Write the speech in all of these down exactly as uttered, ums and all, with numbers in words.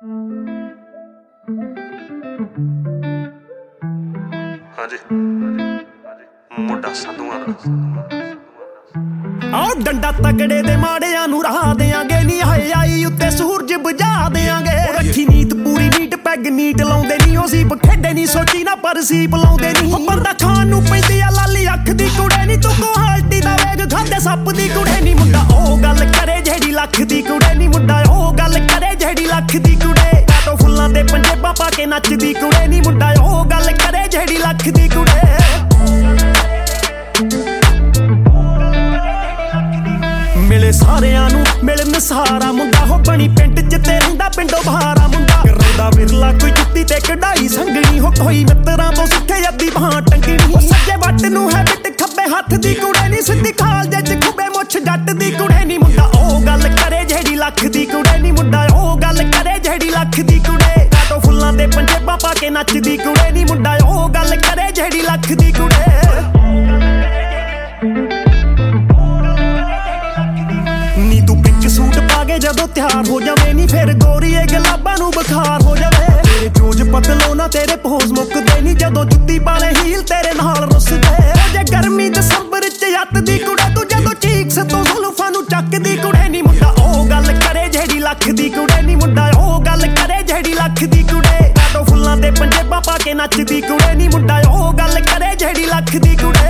ਹਾਂਜੀ ਮੁੰਡਾ ਸਾਧੂਆਂ ਦਾ ਆਓ ਡੰਡਾ ਤਗੜੇ ਦੇ ਮਾੜਿਆਂ ਨੂੰ ਰਾਹ ਦੇਾਂਗੇ ਨੀ ਹਾਏ ਆਈ ਉੱਤੇ ਸੂਰਜ ਬੁਝਾ ਦੇਾਂਗੇ ਰੱਖੀ ਨੀਤ ਪੂਰੀ ਨੀਟ ਪੈਗ ਨੀਟ ਲਾਉਂਦੇ ਨੀ ਉਹ ਸੀਪ ਖੇਡੇ ਨੀ ਸੋਚੀ ਨਾ ਪਰ ਸੀਪ ਲਾਉਂਦੇ ਨੀ ਬੰਦਾ ਖਾਣ ਨੂੰ ਪੈਂਦੀ ਆ ਲਾਲੀ ਅੱਖ ਦੀ ਕੁੜੇ ਨੀ ਤੂੰ ਕੁਆਲਟੀ ਦਾ ਵੇਗ ਖਾਂਦੇ ਸੱਪ ਦੀ ਕੁੜੇ ਨੀ ਮੁੰਡਾ ਉਹ ਗੱਲ ਕਰੇ ਜਿਹੜੀ ਲੱਖ ਦੀ ਕੁੜੇ ਨੀ ਮੁੰਡਾ ਉਹ ਗੱਲ ਕਰੇ ਜਿਹੜੀ ਲੱਖ ਦੀ ਕੁੜੇ ਕਾਟੋ ਫੁੱਲਾਂ ਦੇ ਪੰਜੇਬਾਂ ਪਾ ਕੇ ਨੱਚਦੀ ਕੁੜੇ ਨੀ ਮੁੰਡਾ ਉਹ ਗੱਲ ਕਰੇ ਜਿਹੜੀ ਲੱਖ ਦੀ ਕੁੜੇ ਮਿਲੇ ਸਾਰਿਆਂ ਨੂੰ ਮਿਲਣ ਸਾਰਾ ਮੁੰਡਾ ਹੋ ਬਣੀ ਪਿੰਡ ਚ ਤੇ ਰਹਿੰਦਾ ਪਿੰਡੋਂ ਬਾਹਰਾ ਮੁੰਡਾ ਰਹਿੰਦਾ ਵਿਰਲਾ ਕੋਈ ਜੁੱਤੀ ਤੇ ਕਢਾਈ ਸੰਗਣੀ ਹੋ ਕੋਈ ਮਿੱਤਰਾਂ ਤੋਂ ਸਿੱਖੇ ਅੱਧੀ ਬਾਹ ਟੰਗਣੀ ਸੱਜੇ ਵੱਟ ਨੂੰ ਹੈ ਬਿੱਟ ਖੱਬੇ ਹੱਥ ਦੀ ਕੁੜੇ ਨੀ ਸਿੱਧੀ ਖਾਲ ਜੇ ਚ ਖੁੱਬੇ ਮੁੱਛ ਜੱਟ ਦੀ ਕੁੜੇ ਨੀ ਮੁੰਡਾ ਉਹ ਗੱਲ ਕਰੇ ਜਿਹੜੀ ਲੱਖ ਦੀ ਕੁੜੇ ਨੀ ਮੁੰਡਾ ਉਹ ਗੱਲ ਕਰੇ ਜਿਹੜੀ ਲੱਖ ਦੀ ਕੁੜੇ ਕਾਟੋ ਫੁੱਲਾਂ ਦੇ ਪੰਜੇਬਾਂ ਪਾ ਕੇ ਨੱਚਦੀ ਕੁੜੇ ਨੀ ਮੁੰਡਾ ਉਹ ਗੱਲ ਕਰੇ ਜਿਹੜੀ ਲੱਖ ਦੀ ਕੁੜੇ ਸੂਟ ਪਾ ਕੇ ਜਦੋਂ ਤਿਆਰ ਹੋ ਜਾਵੇ ਨੀ ਫਿਰ ਗੋਰੀਏ ਗੁਲਾਬਾਂ ਨੂੰ ਬੁਖਾਰ ਹੋ ਜਾਵੇ ਤੇਰੇ ਜੋਜ ਪਤਲੋ ਨਾ ਤੇਰੇ ਪੋਜ਼ ਮੁੱਕਦੇ ਨੀ ਜਦੋਂ ਜੁੱਤੀ ਪਾਲੇ ਹੀਲ ਤੇਰੇ ਨਾਲ ਰੁੱਸਦੇ ਜੇ ਗਰਮੀ ਦਸੰਬਰ ਚ ਯੱਤ ਦੀ ਕੁੜੇ ਤੂੰ ਜਦੋਂ ਚੀਕਸ ਤੋਂ ਜ਼ੁਲਫਾਂ ਨੂੰ ਚੱਕਦੀ ਕੁੜੇ ਨੀ ਮੁੰਡਾ ਉਹ ਗੱਲ ਕਰੇ ਜਿਹੜੀ ਲੱਖ ਦੀ ਕੁੜੇ ਨੀ ਮੁੰਡਾ ਉਹ ਗੱਲ ਕਰੇ ਜਿਹੜੀ ਲੱਖ ਦੀ ਕੁੜੇ ਕਾਟੋ ਫੁੱਲਾਂ ਦੇ ਪੰਜੇਬਾਂ ਪਾ ਕੇ ਨੱਚਦੀ ਕੁੜੇ ਨੀ ਮੁੰਡਾ ਉਹ ਗੱਲ ਕਰੇ ਜਿਹੜੀ ਲੱਖ ਦੀ ਕੁੜੇ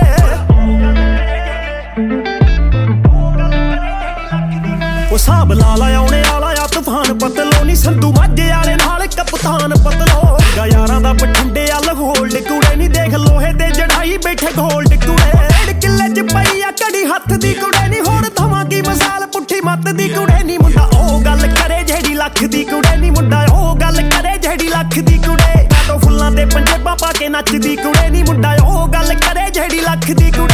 ਉਹ ਸਾਬ ਲਾ ਲਾ ਆਉਣੇ ਵਾਲਾ ਆ ਤੂਫਾਨ ਪਤਲੋ ਨੀ ਸੰਧੂ ਮਾਝੇ ਵਾਲੇ ਨਾਲ ਕਪਤਾਨ ਪਤਲੋ ਗਾ ਯਾਰਾਂ ਦਾ ਬਠਿੰਡੇ ਆ ਲਹੋਲਡ ਕੁੜੇ ਨੀ ਦੇਖ ਲੋਹੇ ਤੇ ਜੜਾਈ ਬੈਠੇ ਗੋਲਡ ਕੁੜੇ ਡੇਢ ਕਿੱਲੇ ਚ ਪਈ ਆ ਘੜੀ ਹੱਥ ਦੀ ਕੁੜੇ ਨੀ ਹੋਰ ਥਵਾਂ ਕੀ ਮਿਸਾਲ ਪੁੱਠੀ ਮੱਤ ਦੀ ਕੁੜੇ ਨੀ ਮੁੰਡਾ ਉਹ ਗੱਲ ਕਰੇ ਜਿਹੜੀ ਲੱਖ ਦੀ ਕੁੜੇ ਨੀ ਮੁੰਡਾ ਉਹ ਗੱਲ ਕਰੇ ਜਿਹੜੀ ਲੱਖ ਦੀ ਕੁੜੇ ਕਾਟੋ ਫੁੱਲਾਂ ਦੇ ਪੰਜੇਬਾਂ ਪਾ ਕੇ ਨੱਚਦੀ ਕੁੜੇ ਨੀ ਮੁੰਡਾ ਉਹ ਗੱਲ ਕਰੇ ਜਿਹੜੀ ਲੱਖ ਦੀ ਕੁੜੇ